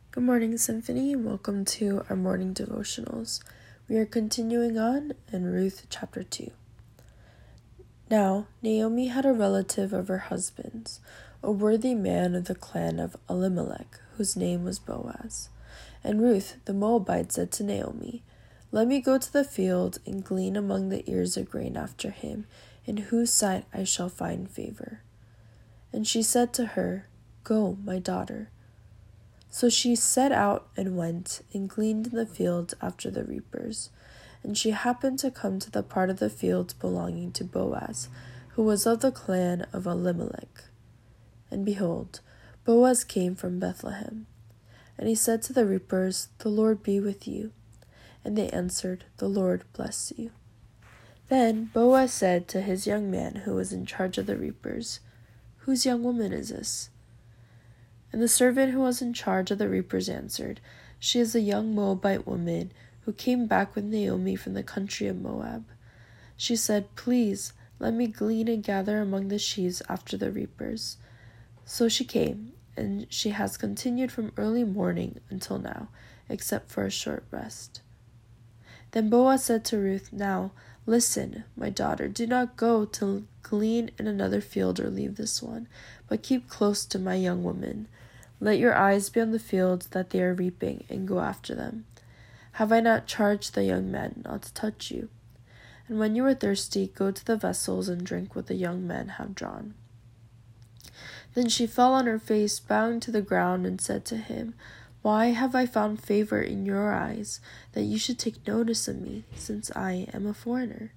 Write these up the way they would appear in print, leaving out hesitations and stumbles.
Good morning, Symphony. Welcome to our morning devotionals. We are continuing on in Ruth chapter 2. Now, Naomi had a relative of her husband's, a worthy man of the clan of Elimelech, whose name was Boaz. And Ruth the Moabite said to Naomi, "Let me go to the field and glean among the ears of grain after him, in whose sight I shall find favor." And she said to her, "Go, my daughter." So she set out and went and gleaned in the field after the reapers. And she happened to come to the part of the field belonging to Boaz, who was of the clan of Elimelech. And behold, Boaz came from Bethlehem. And he said to the reapers, "The Lord be with you." And they answered, "The Lord bless you." Then Boaz said to his young man who was in charge of the reapers, "Whose young woman is this?" And the servant who was in charge of the reapers answered, "She is a young Moabite woman who came back with Naomi from the country of Moab." She said, "Please, let me glean and gather among the sheaves after the reapers." So she came, and she has continued from early morning until now, except for a short rest. Then Boaz said to Ruth, "Now, listen, my daughter, do not go to glean in another field or leave this one, but keep close to my young woman. Let your eyes be on the fields that they are reaping, and go after them. Have I not charged the young men not to touch you? And when you are thirsty, go to the vessels and drink what the young men have drawn." Then she fell on her face, bowing to the ground, and said to him, "Why have I found favor in your eyes, that you should take notice of me, since I am a foreigner?"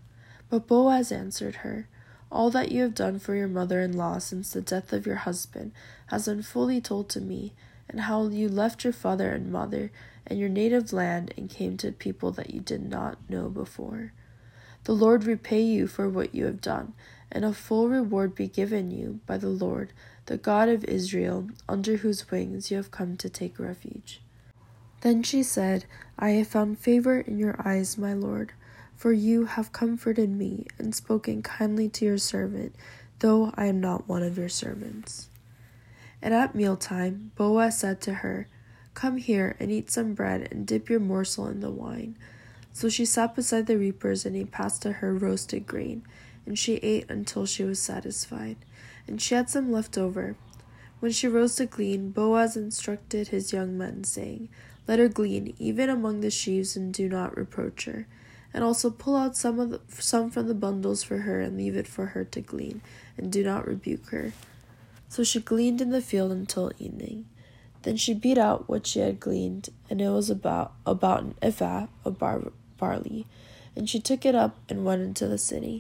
But Boaz answered her, "All that you have done for your mother-in-law since the death of your husband has been fully told to me, and how you left your father and mother and your native land and came to a people that you did not know before. The Lord repay you for what you have done, and a full reward be given you by the Lord, the God of Israel, under whose wings you have come to take refuge." Then she said, "I have found favor in your eyes, my Lord, for you have comforted me and spoken kindly to your servant, though I am not one of your servants." And at mealtime Boaz said to her, "Come here and eat some bread and dip your morsel in the wine." So she sat beside the reapers, and he passed to her roasted grain, and she ate until she was satisfied, and she had some left over. When she rose to glean, Boaz instructed his young men, saying, "Let her glean even among the sheaves, and do not reproach her. And also pull out some from the bundles for her, and leave it for her to glean, and do not rebuke her." So she gleaned in the field until evening. Then she beat out what she had gleaned, and it was about an ephah of barley, and she took it up and went into the city.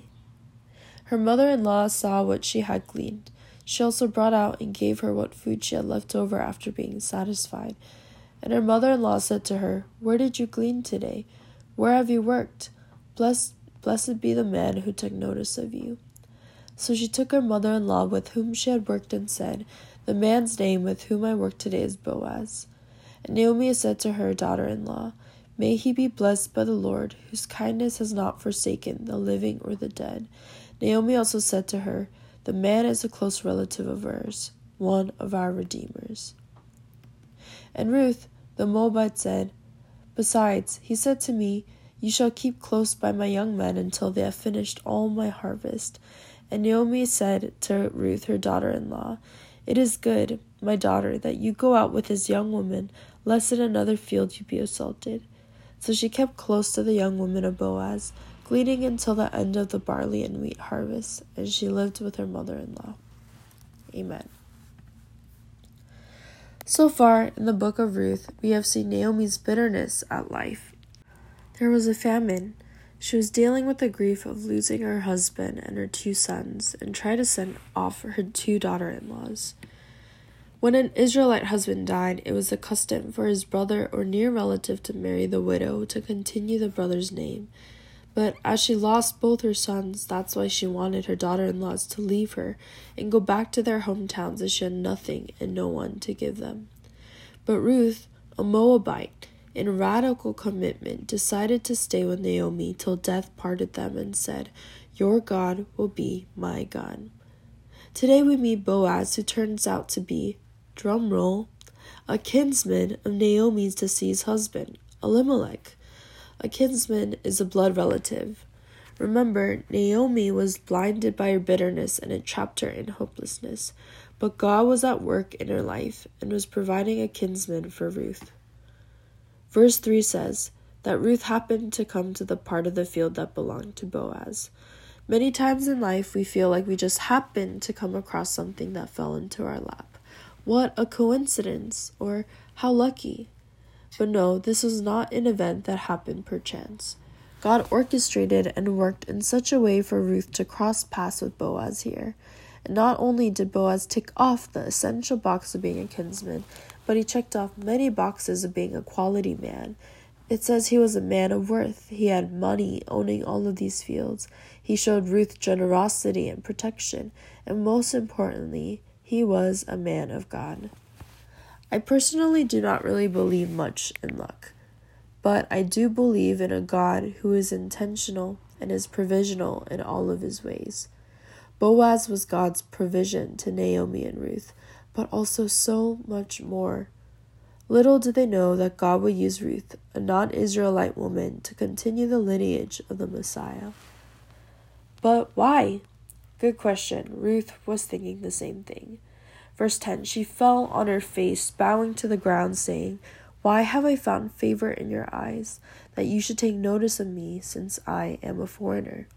Her mother-in-law saw what she had gleaned. She also brought out and gave her what food she had left over after being satisfied. And her mother-in-law said to her, "Where did you glean today? Where have you worked? Blessed be the man who took notice of you." So she took her mother-in-law with whom she had worked and said, "The man's name with whom I work today is Boaz." And Naomi said to her daughter-in-law, "May he be blessed by the Lord, whose kindness has not forsaken the living or the dead." Naomi also said to her, "The man is a close relative of ours, one of our redeemers." And Ruth the Moabite said, "Besides, he said to me, 'You shall keep close by my young men until they have finished all my harvest.'" And Naomi said to Ruth her daughter-in-law, "It is good, my daughter, that you go out with his young woman, lest in another field you be assaulted." So she kept close to the young woman of Boaz, gleaning until the end of the barley and wheat harvest, and she lived with her mother-in-law. Amen. So far in the book of Ruth, we have seen Naomi's bitterness at life. There was a famine. She was dealing with the grief of losing her husband and her 2 sons, and tried to send off her 2 daughter-in-laws. When an Israelite husband died, it was the custom for his brother or near relative to marry the widow to continue the brother's name. But as she lost both her sons, that's why she wanted her daughter-in-laws to leave her and go back to their hometowns, as she had nothing and no one to give them. But Ruth, a Moabite, in radical commitment, decided to stay with Naomi till death parted them, and said, "Your God will be my God." Today we meet Boaz, who turns out to be, drum roll, a kinsman of Naomi's deceased husband, Elimelech. A kinsman is a blood relative. Remember, Naomi was blinded by her bitterness and it trapped her in hopelessness, but God was at work in her life and was providing a kinsman for Ruth. Verse 3 says that Ruth happened to come to the part of the field that belonged to Boaz. Many times in life we feel like we just happened to come across something that fell into our lap. What a coincidence, or how lucky. But no, this was not an event that happened per chance. God orchestrated and worked in such a way for Ruth to cross paths with Boaz here. And not only did Boaz tick off the essential box of being a kinsman, but he checked off many boxes of being a quality man. It says he was a man of worth. He had money, owning all of these fields. He showed Ruth generosity and protection. And most importantly, he was a man of God. I personally do not really believe much in luck, but I do believe in a God who is intentional and is provisional in all of his ways. Boaz was God's provision to Naomi and Ruth, but also so much more. Little did they know that God would use Ruth, a non-Israelite woman, to continue the lineage of the Messiah. But why? Good question. Ruth was thinking the same thing. Verse 10, she fell on her face, bowing to the ground, saying, "Why have I found favor in your eyes, that you should take notice of me, since I am a foreigner?"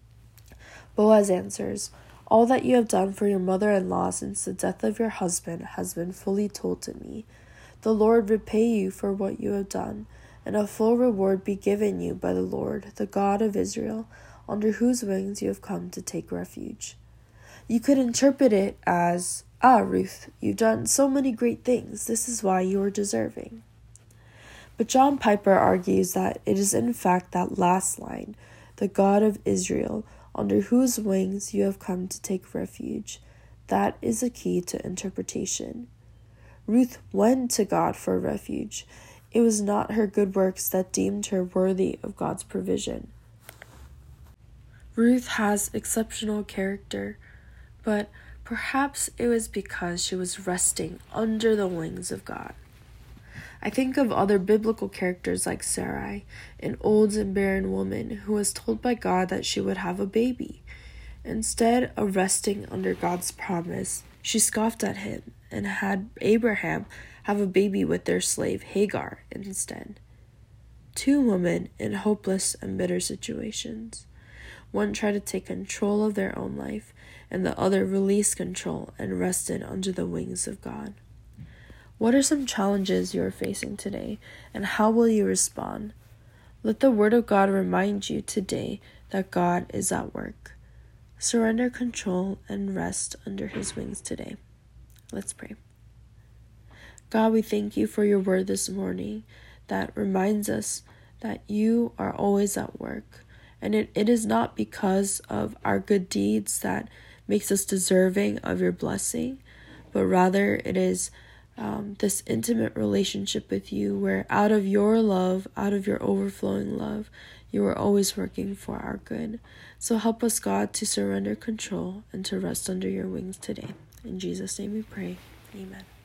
Boaz answers, "All that you have done for your mother-in-law since the death of your husband has been fully told to me. The Lord repay you for what you have done, and a full reward be given you by the Lord, the God of Israel, under whose wings you have come to take refuge." You could interpret it as, Ruth, you've done so many great things. This is why you are deserving. But John Piper argues that it is in fact that last line, the God of Israel, under whose wings you have come to take refuge. That is the key to interpretation. Ruth went to God for refuge. It was not her good works that deemed her worthy of God's provision. Ruth has exceptional character, but perhaps it was because she was resting under the wings of God. I think of other biblical characters like Sarai, an old and barren woman who was told by God that she would have a baby. Instead of resting under God's promise, she scoffed at him and had Abraham have a baby with their slave Hagar instead. Two women in hopeless and bitter situations. One tried to take control of their own life, and the other released control and rested under the wings of God. What are some challenges you are facing today, and how will you respond? Let the Word of God remind you today that God is at work. Surrender control and rest under His wings today. Let's pray. God, we thank you for your word this morning that reminds us that you are always at work. And it is not because of our good deeds that makes us deserving of your blessing, but rather it is this intimate relationship with you where out of your love, out of your overflowing love, you are always working for our good. So help us, God, to surrender control and to rest under your wings today. In Jesus' name we pray. Amen.